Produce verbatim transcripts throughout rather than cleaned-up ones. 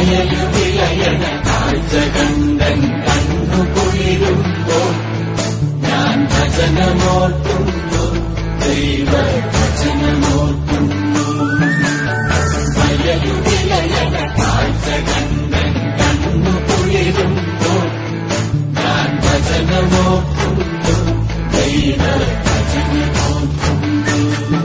വിളയണ കാഴ്ച കണ്ടൻ കണ്ണു കുളിരുമ്പോൾ ഞാൻ ഭജനമോർക്കുന്നു ദൈവ ഭജനമോർക്കുന്നു. വയലു വിളയണ കാഴ്ച കണ്ടൻ കണ്ണു കുളിരുമ്പോൾ ഞാൻ ഭജനമോർക്കുന്നു ദൈവ ഭജനമോർക്കുന്നു.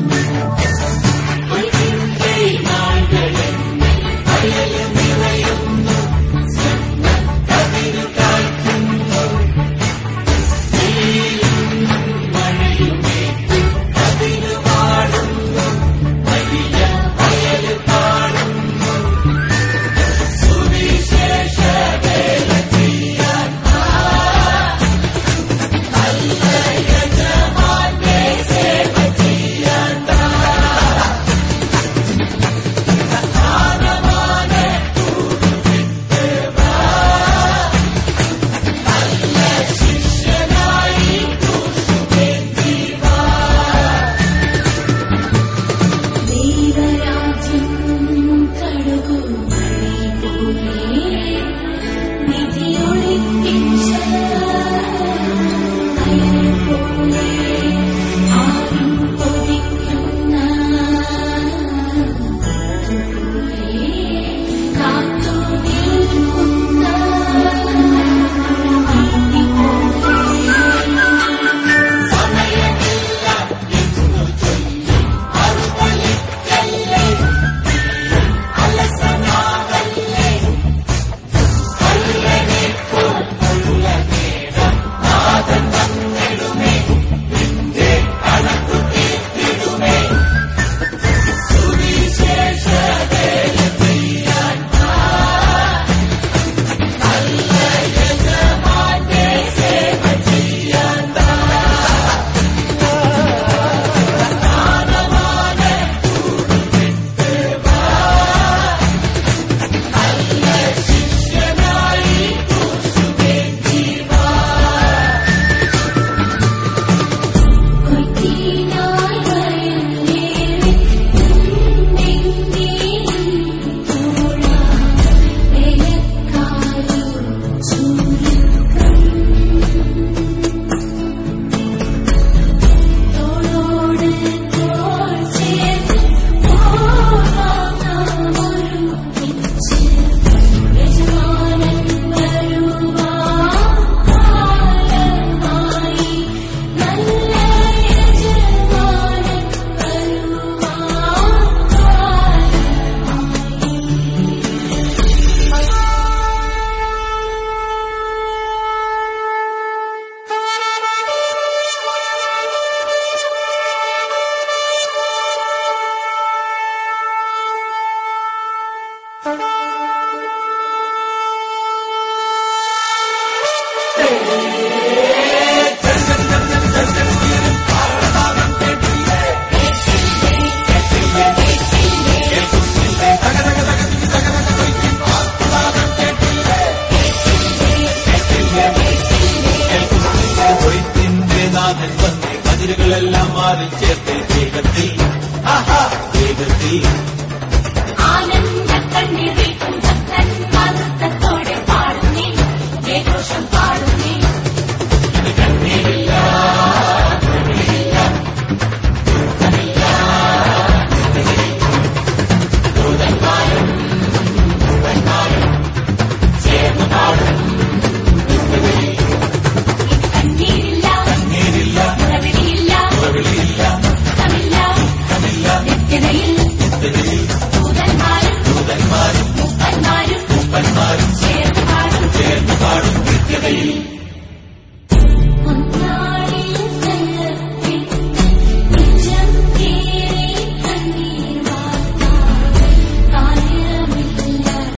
അതിരുകളെല്ലാം മാറി ചേർത്ത് വേഗത്തിൽ ആഹാ വേഗത്തിൽ ആനന്ദ കണ്ണീരിൽ ഭക്തൻ നൃത്തത്തോടെ പാടുന്നേ ജയഘോഷം പാടുന്നേ കണ്ണീരില്ല ദൂതന്മാരും ദൂതന്മാരും ചേർന്ന് പാടും കണ്ണീരില്ല കണ്ണീരില്ല ഉറവിളിയില്ല ഉറവിളിയില്ല തമില്ല തമില്ല നിത്യതയിൽ നിത്യതയിൽ ദൂതന്മാരും ദൂതന്മാരും മുപ്പന്മാരും മുപ്പന്മാരും ചേർന്ന് പാടും ചേർന്ന് പാടും നിത്യതയിൽ